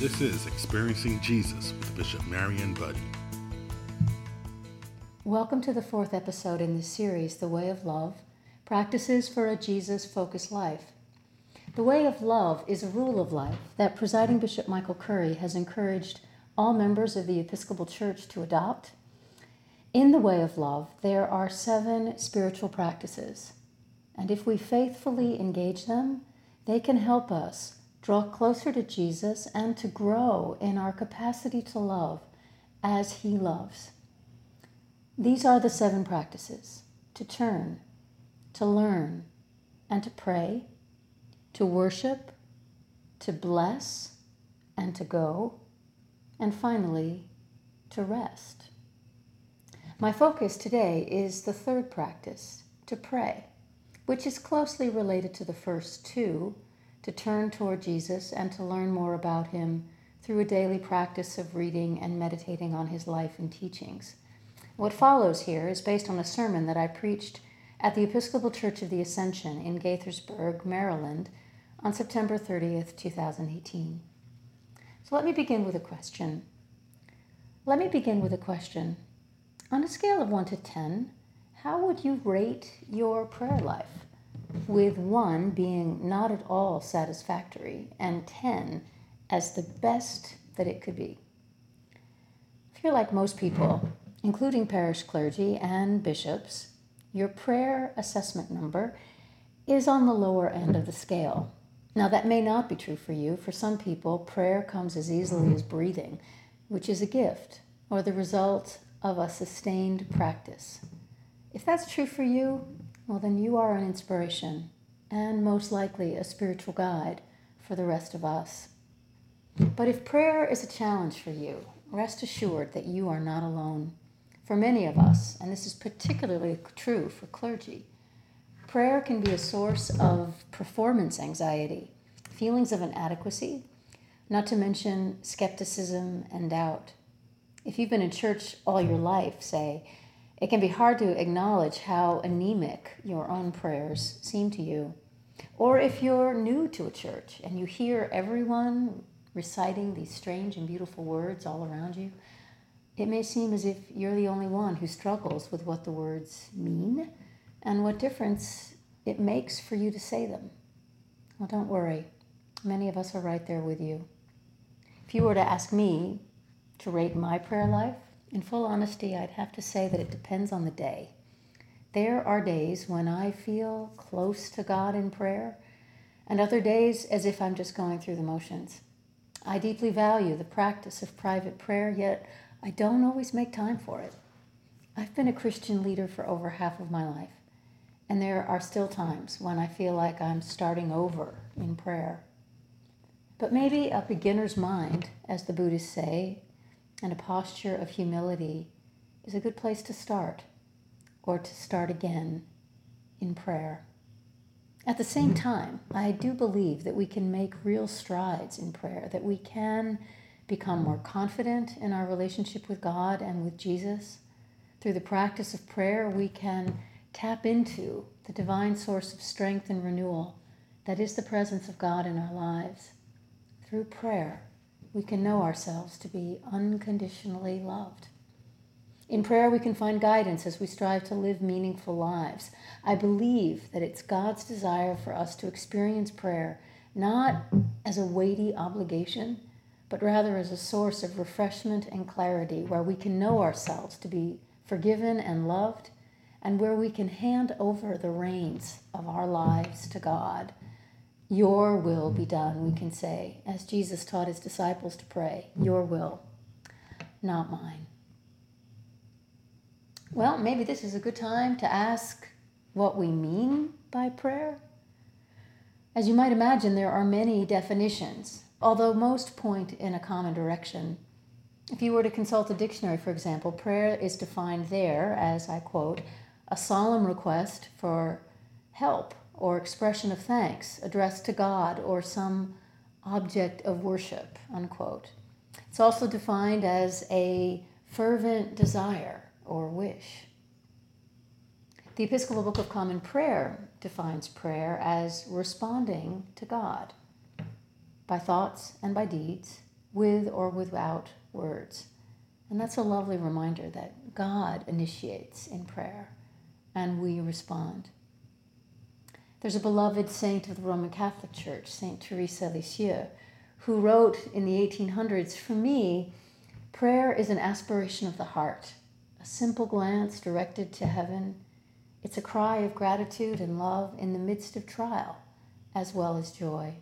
This is Experiencing Jesus with Bishop Marion Budden. Welcome to the fourth episode in this series, The Way of Love, Practices for a Jesus-Focused Life. The Way of Love is a rule of life that Presiding Bishop Michael Curry has encouraged all members of the Episcopal Church to adopt. In the Way of Love, there are 7 spiritual practices, and if we faithfully engage them, they can help us draw closer to Jesus and to grow in our capacity to love as He loves. These are the 7 practices: to turn, to learn, and to pray, to worship, to bless, and to go, and finally, to rest. My focus today is the 3rd practice, to pray, which is closely related to the first 2, to turn toward Jesus and to learn more about Him through a daily practice of reading and meditating on His life and teachings. What follows here is based on a sermon that I preached at the Episcopal Church of the Ascension in Gaithersburg, Maryland, on September 30th, 2018. So let me begin with a question. On a scale of 1 to 10, how would you rate your prayer life? With 1 being not at all satisfactory and 10 as the best that it could be. If you're like most people, including parish clergy and bishops, your prayer assessment number is on the lower end of the scale. Now, that may not be true for you. For some people, prayer comes as easily as breathing, which is a gift or the result of a sustained practice. If that's true for you, well, then you are an inspiration and most likely a spiritual guide for the rest of us. But if prayer is a challenge for you, rest assured that you are not alone. For many of us, and this is particularly true for clergy, prayer can be a source of performance anxiety, feelings of inadequacy, not to mention skepticism and doubt. If you've been in church all your life, say, it can be hard to acknowledge how anemic your own prayers seem to you. Or if you're new to a church and you hear everyone reciting these strange and beautiful words all around you, it may seem as if you're the only one who struggles with what the words mean and what difference it makes for you to say them. Well, don't worry. Many of us are right there with you. If you were to ask me to rate my prayer life, in full honesty, I'd have to say that it depends on the day. There are days when I feel close to God in prayer, and other days as if I'm just going through the motions. I deeply value the practice of private prayer, yet I don't always make time for it. I've been a Christian leader for over half of my life, and there are still times when I feel like I'm starting over in prayer. But maybe a beginner's mind, as the Buddhists say, and a posture of humility is a good place to start, or to start again in prayer. At the same time, I do believe that we can make real strides in prayer, that we can become more confident in our relationship with God and with Jesus. Through the practice of prayer, we can tap into the divine source of strength and renewal that is the presence of God in our lives. Through prayer, we can know ourselves to be unconditionally loved. In prayer, we can find guidance as we strive to live meaningful lives. I believe that it's God's desire for us to experience prayer not as a weighty obligation, but rather as a source of refreshment and clarity where we can know ourselves to be forgiven and loved, and where we can hand over the reins of our lives to God. Your will be done, we can say, as Jesus taught His disciples to pray. Your will, not mine. Well, maybe this is a good time to ask what we mean by prayer. As you might imagine, there are many definitions, although most point in a common direction. If you were to consult a dictionary, for example, prayer is defined there as, I quote, a solemn request for help or expression of thanks addressed to God or some object of worship, unquote. It's also defined as a fervent desire or wish. The Episcopal Book of Common Prayer defines prayer as responding to God by thoughts and by deeds, with or without words. And that's a lovely reminder that God initiates in prayer and we respond. There's a beloved saint of the Roman Catholic Church, Saint Teresa of Lisieux, who wrote in the 1800s, "For me, prayer is an aspiration of the heart, a simple glance directed to heaven. It's a cry of gratitude and love in the midst of trial, as well as joy."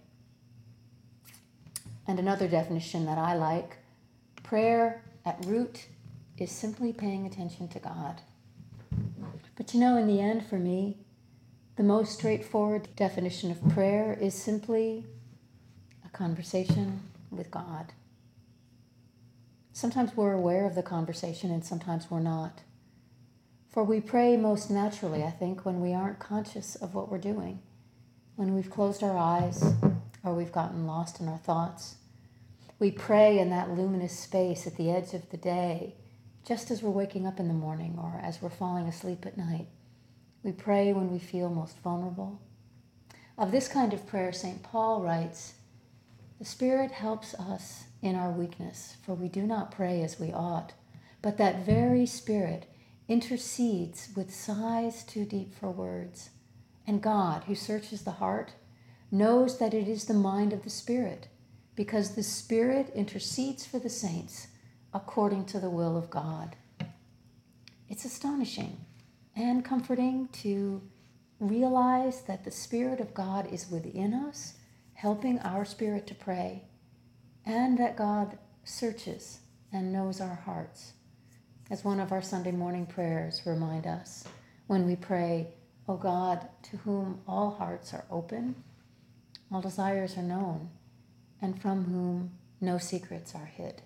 And another definition that I like, prayer at root is simply paying attention to God. But in the end, for me, the most straightforward definition of prayer is simply a conversation with God. Sometimes we're aware of the conversation and sometimes we're not. For we pray most naturally, I think, when we aren't conscious of what we're doing, when we've closed our eyes or we've gotten lost in our thoughts. We pray in that luminous space at the edge of the day, just as we're waking up in the morning or as we're falling asleep at night. We pray when we feel most vulnerable. Of this kind of prayer, St. Paul writes, "The Spirit helps us in our weakness, for we do not pray as we ought, but that very Spirit intercedes with sighs too deep for words. And God, who searches the heart, knows that it is the mind of the Spirit, because the Spirit intercedes for the saints according to the will of God." It's astonishing and comforting to realize that the Spirit of God is within us, helping our spirit to pray, and that God searches and knows our hearts. As one of our Sunday morning prayers remind us when we pray, "O God, to whom all hearts are open, all desires are known, and from whom no secrets are hid."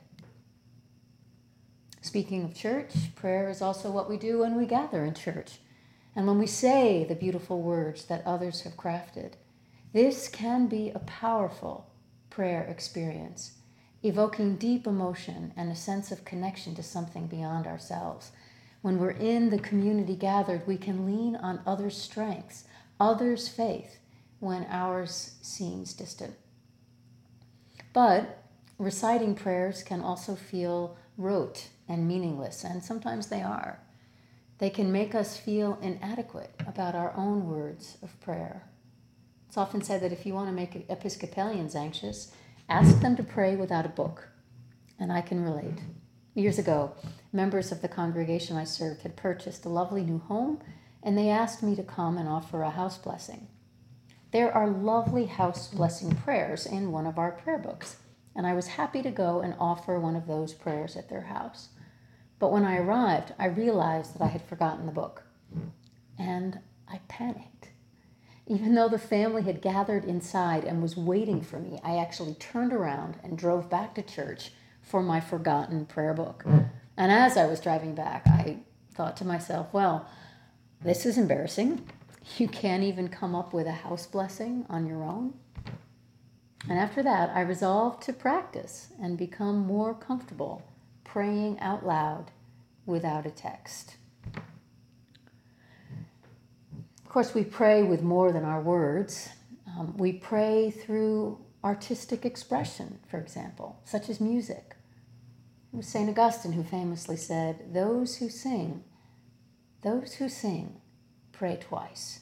Speaking of church, prayer is also what we do when we gather in church and when we say the beautiful words that others have crafted. This can be a powerful prayer experience, evoking deep emotion and a sense of connection to something beyond ourselves. When we're in the community gathered, we can lean on others' strengths, others' faith, when ours seems distant. But reciting prayers can also feel rote and meaningless, and sometimes they are. They can make us feel inadequate about our own words of prayer. It's often said that if you want to make Episcopalians anxious, ask them to pray without a book. And I can relate. Years ago, members of the congregation I served had purchased a lovely new home, and they asked me to come and offer a house blessing. There are lovely house blessing prayers in one of our prayer books, and I was happy to go and offer one of those prayers at their house. But when I arrived, I realized that I had forgotten the book, and I panicked. Even though the family had gathered inside and was waiting for me, I actually turned around and drove back to church for my forgotten prayer book. And as I was driving back, I thought to myself, well, this is embarrassing. You can't even come up with a house blessing on your own. And after that, I resolved to practice and become more comfortable praying out loud without a text. Of course, we pray with more than our words. We pray through artistic expression, for example, such as music. It was St. Augustine who famously said, those who sing, pray twice.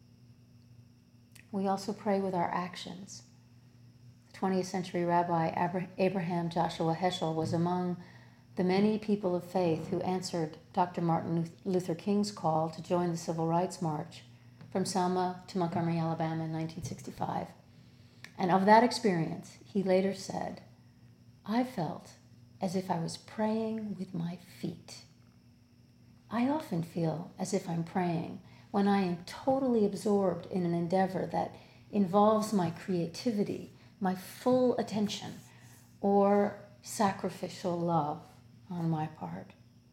We also pray with our actions. The 20th century Rabbi Abraham Joshua Heschel was among the many people of faith who answered Dr. Martin Luther King's call to join the Civil Rights March from Selma to Montgomery, Alabama in 1965. And of that experience, he later said, I felt as if I was praying with my feet. I often feel as if I'm praying when I am totally absorbed in an endeavor that involves my creativity, my full attention, or sacrificial love on my part.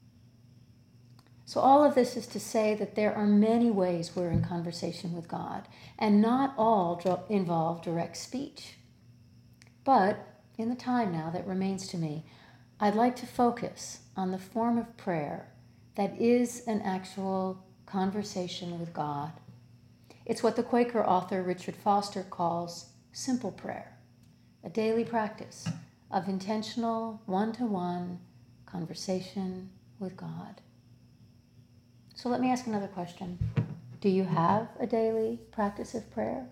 So all of this is to say that there are many ways we're in conversation with God, and not all involve direct speech. But in the time now that remains to me, I'd like to focus on the form of prayer that is an actual conversation with God. It's what the Quaker author Richard Foster calls simple prayer, a daily practice of intentional one-to-one conversation with God. So let me ask another question. Do you have a daily practice of prayer?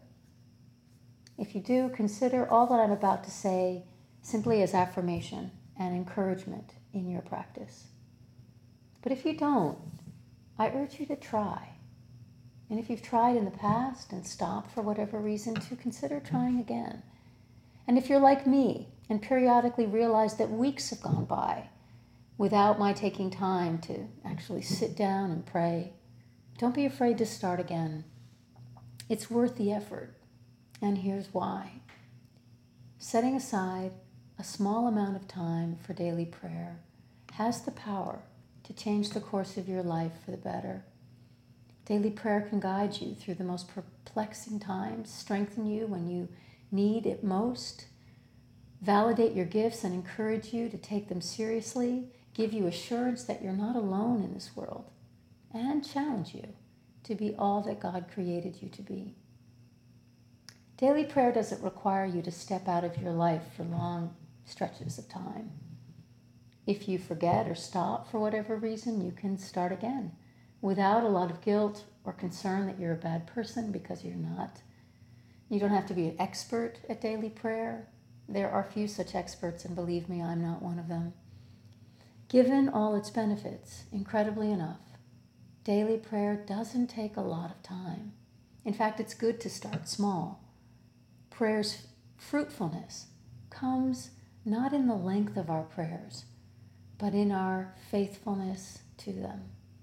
If you do, consider all that I'm about to say simply as affirmation and encouragement in your practice. But if you don't, I urge you to try. And if you've tried in the past and stopped for whatever reason, to consider trying again. And if you're like me and periodically realize that weeks have gone by without my taking time to actually sit down and pray, don't be afraid to start again. It's worth the effort. And here's why. Setting aside a small amount of time for daily prayer has the power to change the course of your life for the better. Daily prayer can guide you through the most perplexing times, strengthen you when you need it most, validate your gifts and encourage you to take them seriously, give you assurance that you're not alone in this world, and challenge you to be all that God created you to be. Daily prayer doesn't require you to step out of your life for long stretches of time. If you forget or stop for whatever reason, you can start again without a lot of guilt or concern that you're a bad person, because you're not. You don't have to be an expert at daily prayer. There are few such experts, and believe me, I'm not one of them. Given all its benefits, incredibly enough, daily prayer doesn't take a lot of time. In fact, it's good to start small. Prayer's fruitfulness comes not in the length of our prayers, but in our faithfulness to them.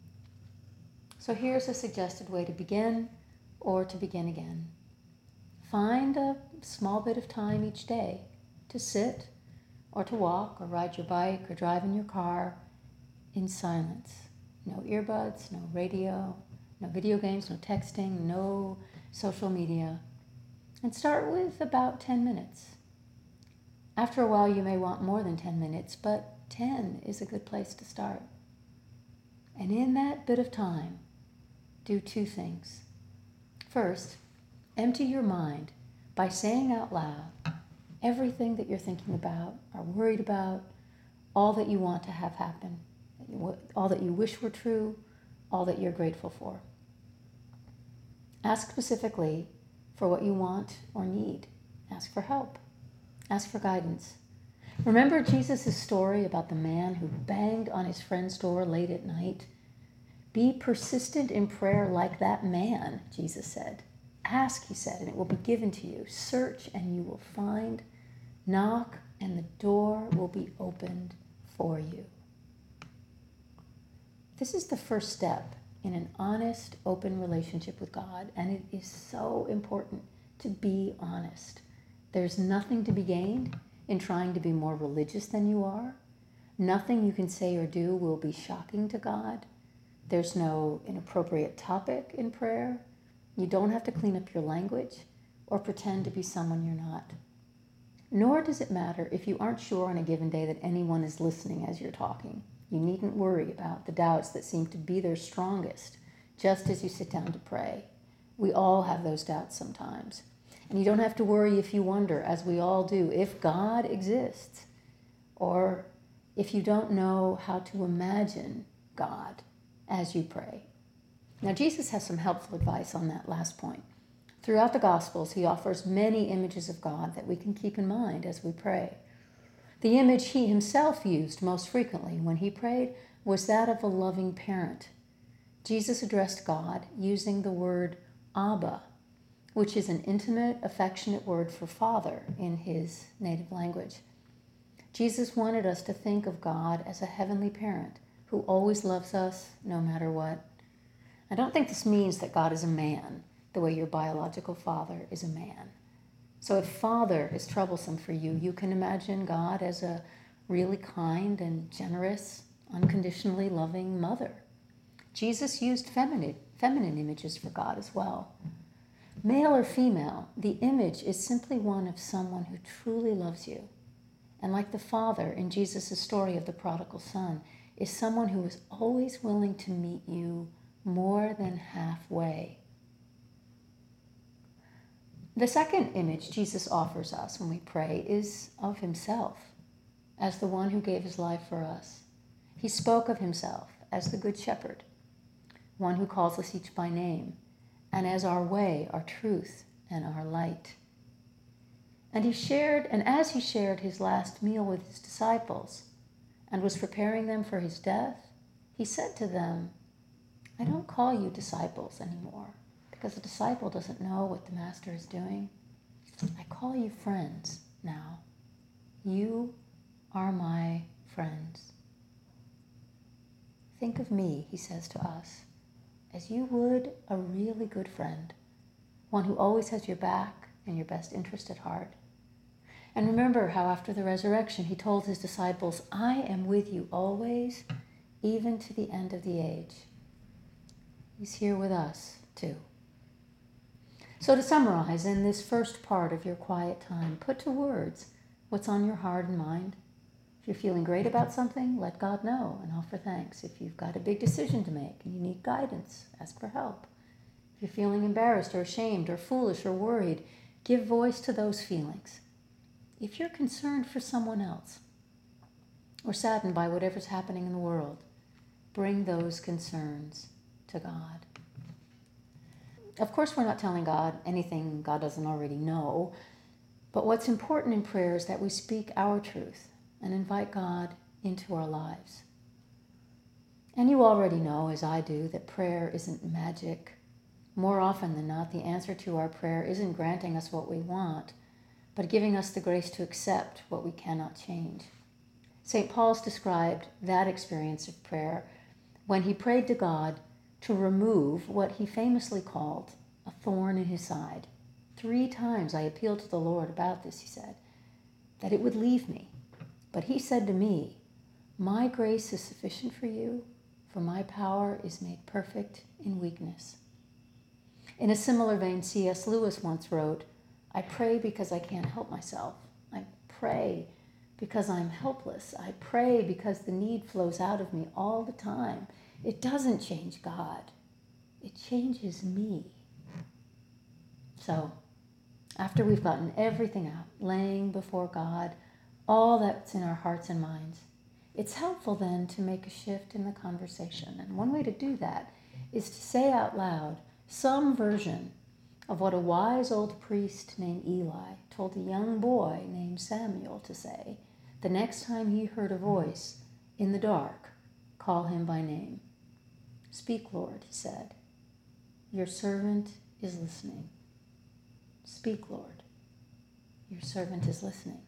So here's a suggested way to begin, or to begin again. Find a small bit of time each day to sit, or to walk, or ride your bike, or drive in your car in silence. No earbuds, no radio, no video games, no texting, no social media. And start with about 10 minutes. After a while, you may want more than 10 minutes, but 10 is a good place to start. And in that bit of time, do two things. First, empty your mind by saying out loud everything that you're thinking about, are worried about, all that you want to have happen, all that you wish were true, all that you're grateful for. Ask specifically for what you want or need. Ask for help. Ask for guidance. Remember Jesus' story about the man who banged on his friend's door late at night? Be persistent in prayer like that man, Jesus said. Ask, he said, and it will be given to you. Search and you will find. Knock and the door will be opened for you. This is the first step in an honest, open relationship with God, and it is so important to be honest. There's nothing to be gained in trying to be more religious than you are. Nothing you can say or do will be shocking to God. There's no inappropriate topic in prayer. You don't have to clean up your language or pretend to be someone you're not. Nor does it matter if you aren't sure on a given day that anyone is listening as you're talking. You needn't worry about the doubts that seem to be their strongest just as you sit down to pray. We all have those doubts sometimes. And you don't have to worry if you wonder, as we all do, if God exists, or if you don't know how to imagine God as you pray. Now, Jesus has some helpful advice on that last point. Throughout the Gospels, he offers many images of God that we can keep in mind as we pray. The image he himself used most frequently when he prayed was that of a loving parent. Jesus addressed God using the word Abba, which is an intimate, affectionate word for father in his native language. Jesus wanted us to think of God as a heavenly parent who always loves us no matter what. I don't think this means that God is a man, the way your biological father is a man. So if father is troublesome for you, you can imagine God as a really kind and generous, unconditionally loving mother. Jesus used feminine images for God as well. Male or female, the image is simply one of someone who truly loves you. And like the father in Jesus' story of the prodigal son, is someone who is always willing to meet you more than halfway. The second image Jesus offers us when we pray is of himself. as the one who gave his life for us. He spoke of himself as the Good Shepherd, one who calls us each by name, and as our way, our truth, and our light. And as he shared his last meal with his disciples and was preparing them for his death, he said to them, I don't call you disciples anymore, because a disciple doesn't know what the master is doing. I call you friends now. You are my friends. Think of me, he says to us, as you would a really good friend, one who always has your back and your best interest at heart. And remember how after the resurrection he told his disciples, I am with you always, even to the end of the age. He's here with us too. So to summarize, in this first part of your quiet time, put to words what's on your heart and mind. If you're feeling great about something, let God know and offer thanks. If you've got a big decision to make and you need guidance, ask for help. If you're feeling embarrassed or ashamed or foolish or worried, give voice to those feelings. If you're concerned for someone else or saddened by whatever's happening in the world, bring those concerns to God. Of course, we're not telling God anything God doesn't already know, but what's important in prayer is that we speak our truth and invite God into our lives. And you already know, as I do, that prayer isn't magic. More often than not, the answer to our prayer isn't granting us what we want, but giving us the grace to accept what we cannot change. St. Paul's described that experience of prayer when he prayed to God to remove what he famously called a thorn in his side. 3 times I appealed to the Lord about this, he said, that it would leave me. But he said to me, my grace is sufficient for you, for my power is made perfect in weakness. In a similar vein, C.S. Lewis once wrote, I pray because I can't help myself. I pray because I'm helpless. I pray because the need flows out of me all the time. It doesn't change God. It changes me. So, after we've gotten everything out, laying before God, all that's in our hearts and minds, it's helpful then to make a shift in the conversation. And one way to do that is to say out loud some version of what a wise old priest named Eli told a young boy named Samuel to say the next time he heard a voice in the dark call him by name. Speak, Lord, he said. Your servant is listening. Speak, Lord. Your servant is listening.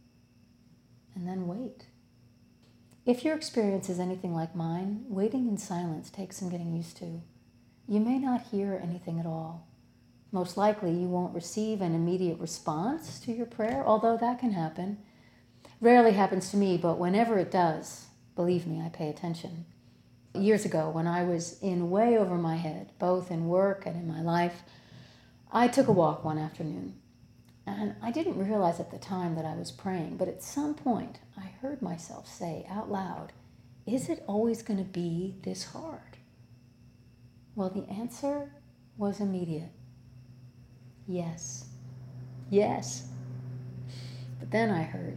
And then wait. If your experience is anything like mine, waiting in silence takes some getting used to. You may not hear anything at all. Most likely you won't receive an immediate response to your prayer, although that can happen. Rarely happens to me, but whenever it does, believe me, I pay attention. Years ago, when I was in way over my head, both in work and in my life, I took a walk one afternoon. And I didn't realize at the time that I was praying, but at some point I heard myself say out loud, is it always going to be this hard? Well, the answer was immediate. Yes. Yes. But then I heard,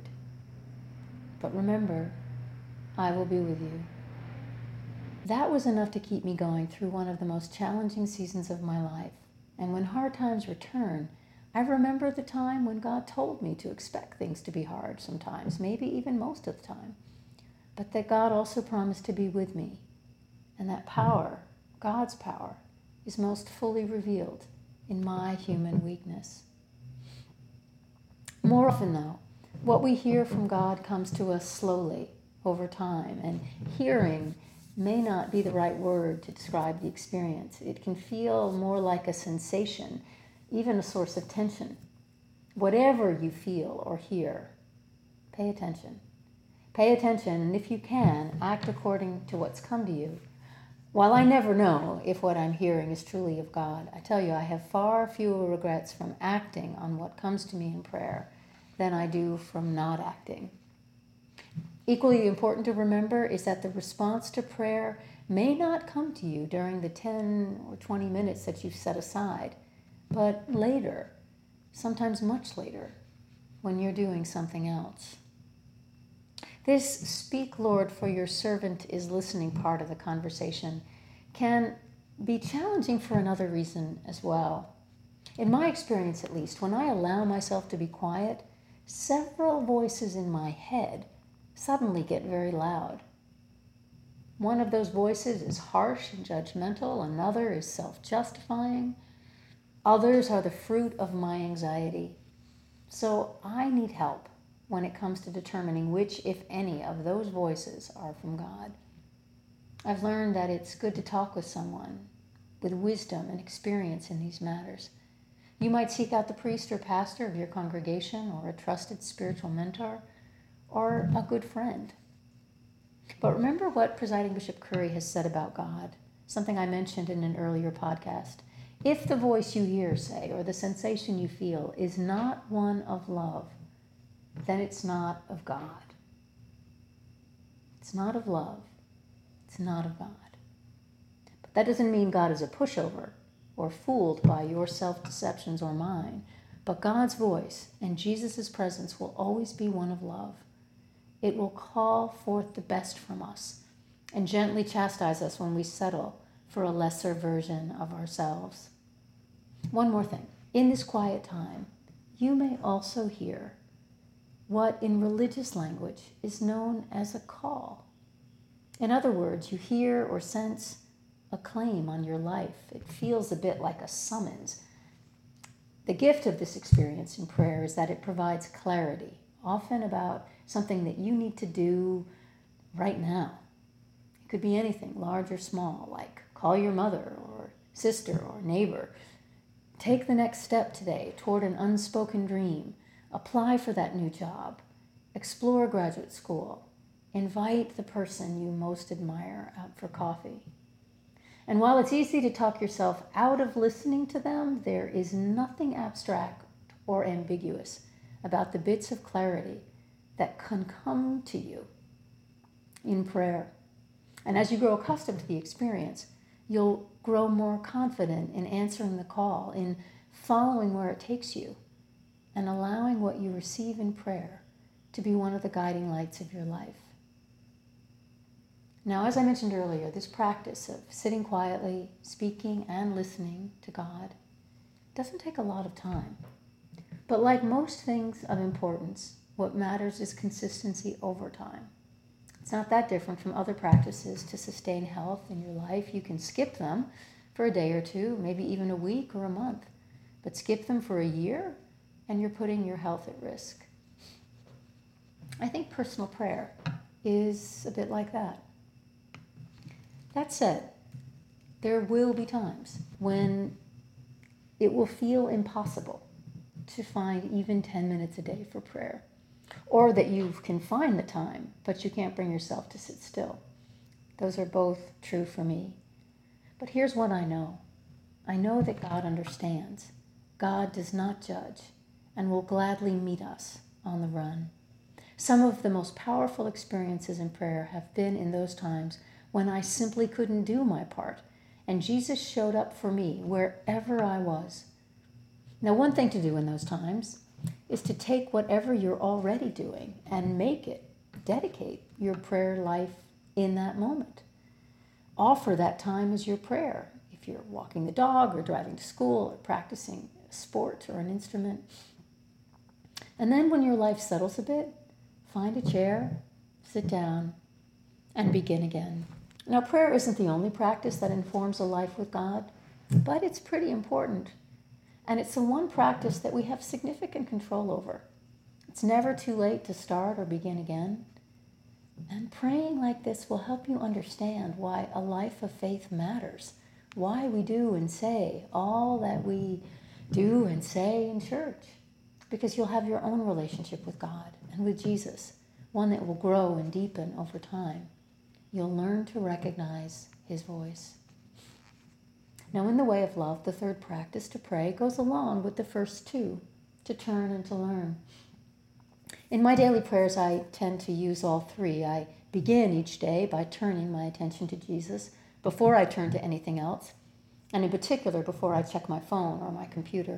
but remember, I will be with you. That was enough to keep me going through one of the most challenging seasons of my life. And when hard times return, I remember the time when God told me to expect things to be hard sometimes, maybe even most of the time, but that God also promised to be with me. And that power, God's power, is most fully revealed in my human weakness. More often, though, what we hear from God comes to us slowly over time, and hearing may not be the right word to describe the experience. It can feel more like a sensation, even a source of tension. Whatever you feel or hear, pay attention. Pay attention, and if you can, act according to what's come to you. While I never know if what I'm hearing is truly of God, I tell you I have far fewer regrets from acting on what comes to me in prayer than I do from not acting. Equally important to remember is that the response to prayer may not come to you during the 10 or 20 minutes that you've set aside, but later, sometimes much later, when you're doing something else. This "Speak, Lord, for your servant is listening" part of the conversation can be challenging for another reason as well. In my experience, at least, when I allow myself to be quiet, several voices in my head suddenly get very loud. One of those voices is harsh and judgmental, another is self-justifying, others are the fruit of my anxiety. So I need help when it comes to determining which, if any, of those voices are from God. I've learned that it's good to talk with someone with wisdom and experience in these matters. You might seek out the priest or pastor of your congregation, or a trusted spiritual mentor, or a good friend. But remember what Presiding Bishop Curry has said about God, something I mentioned in an earlier podcast. If the voice you hear, say, or the sensation you feel is not one of love, then it's not of God. It's not of love. It's not of God. But that doesn't mean God is a pushover or fooled by your self-deceptions or mine. But God's voice and Jesus' presence will always be one of love. It will call forth the best from us and gently chastise us when we settle for a lesser version of ourselves. One more thing. In this quiet time, you may also hear what in religious language is known as a call. In other words, you hear or sense a claim on your life. It feels a bit like a summons. The gift of this experience in prayer is that it provides clarity, often about something that you need to do right now. It could be anything, large or small, like call your mother or sister or neighbor. Take the next step today toward an unspoken dream. Apply for that new job. Explore graduate school. Invite the person you most admire out for coffee. And while it's easy to talk yourself out of listening to them, there is nothing abstract or ambiguous about the bits of clarity that can come to you in prayer. And as you grow accustomed to the experience, you'll grow more confident in answering the call, in following where it takes you, and allowing what you receive in prayer to be one of the guiding lights of your life. Now, as I mentioned earlier, this practice of sitting quietly, speaking and listening to God doesn't take a lot of time. But like most things of importance, what matters is consistency over time. It's not that different from other practices to sustain health in your life. You can skip them for a day or two, maybe even a week or a month, but skip them for a year and you're putting your health at risk. I think personal prayer is a bit like that. That said, there will be times when it will feel impossible to find even 10 minutes a day for prayer, or that you can find the time, but you can't bring yourself to sit still. Those are both true for me. But here's what I know. I know that God understands. God does not judge and will gladly meet us on the run. Some of the most powerful experiences in prayer have been in those times when I simply couldn't do my part, and Jesus showed up for me wherever I was. Now, one thing to do in those times is to take whatever you're already doing and dedicate your prayer life in that moment. Offer that time as your prayer. If you're walking the dog or driving to school or practicing a sport or an instrument. And then when your life settles a bit, find a chair, sit down, and begin again. Now, prayer isn't the only practice that informs a life with God, but it's pretty important. And it's the one practice that we have significant control over. It's never too late to start or begin again. And praying like this will help you understand why a life of faith matters, why we do and say all that we do and say in church, because you'll have your own relationship with God and with Jesus, one that will grow and deepen over time. You'll learn to recognize his voice. Now, in the way of love, the third practice, to pray, goes along with the first two, to turn and to learn. In my daily prayers, I tend to use all three. I begin each day by turning my attention to Jesus before I turn to anything else, and in particular before I check my phone or my computer.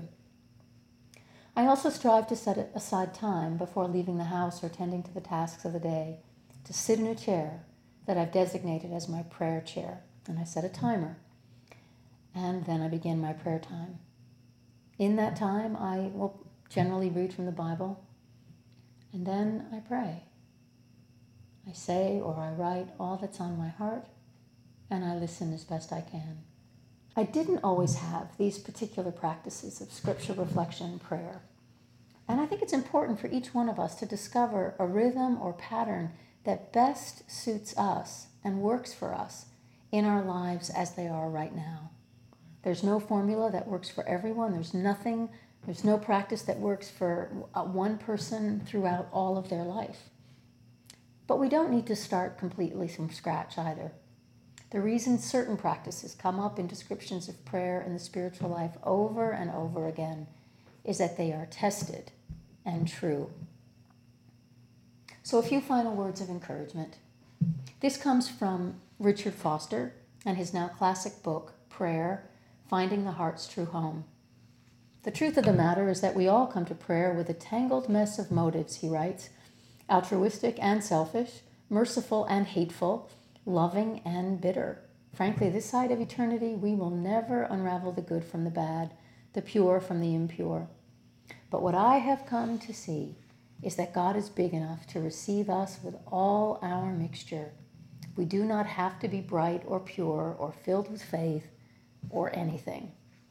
I also strive to set aside time before leaving the house or tending to the tasks of the day to sit in a chair that I've designated as my prayer chair. And I set a timer. And then I begin my prayer time. In that time, I will generally read from the Bible. And then I pray. I say or I write all that's on my heart, and I listen as best I can. I didn't always have these particular practices of scripture reflection and prayer. And I think it's important for each one of us to discover a rhythm or pattern that best suits us and works for us in our lives as they are right now. There's no formula that works for everyone. There's no practice that works for one person throughout all of their life. But we don't need to start completely from scratch either. The reason certain practices come up in descriptions of prayer in the spiritual life over and over again is that they are tested and true. So a few final words of encouragement. This comes from Richard Foster and his now classic book, Prayer, Finding the Heart's True Home. The truth of the matter is that we all come to prayer with a tangled mess of motives, he writes, altruistic and selfish, merciful and hateful, loving and bitter. Frankly, this side of eternity, we will never unravel the good from the bad, the pure from the impure. But what I have come to see is that God is big enough to receive us with all our mixture. We do not have to be bright or pure or filled with faith or anything.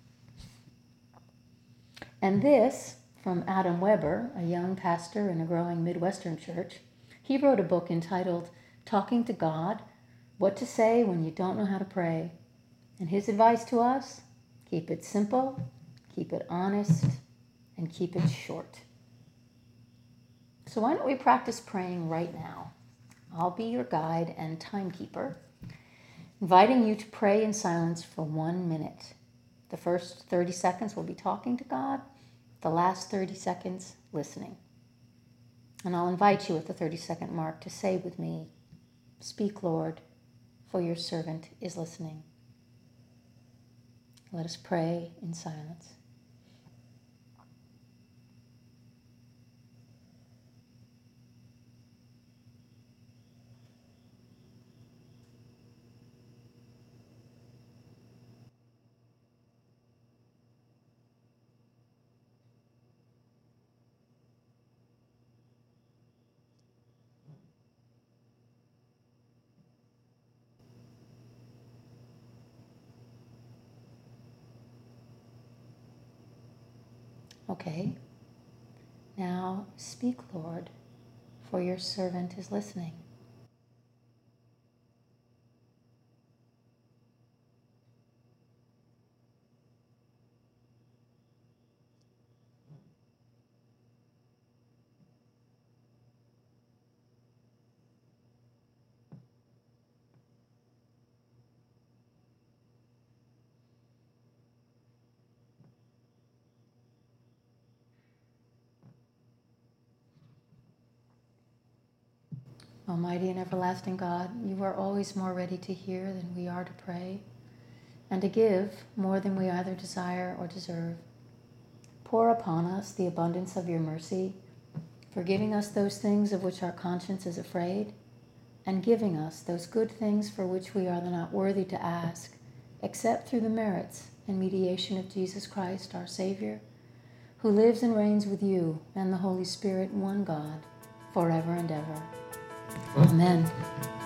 And this, from Adam Weber, a young pastor in a growing Midwestern church, he wrote a book entitled Talking to God, What to Say When You Don't Know How to Pray. And his advice to us, keep it simple, keep it honest, and keep it short. So why don't we practice praying right now? I'll be your guide and timekeeper, inviting you to pray in silence for 1 minute. The first 30 seconds we'll be talking to God, the last 30 seconds listening. And I'll invite you at the 30-second mark to say with me, "Speak, Lord, for your servant is listening." Let us pray in silence. Okay. Now speak, Lord, for your servant is listening. Almighty and everlasting God, you are always more ready to hear than we are to pray, and to give more than we either desire or deserve. Pour upon us the abundance of your mercy, forgiving us those things of which our conscience is afraid, and giving us those good things for which we are not worthy to ask, except through the merits and mediation of Jesus Christ, our Savior, who lives and reigns with you and the Holy Spirit, one God, forever and ever. Amen.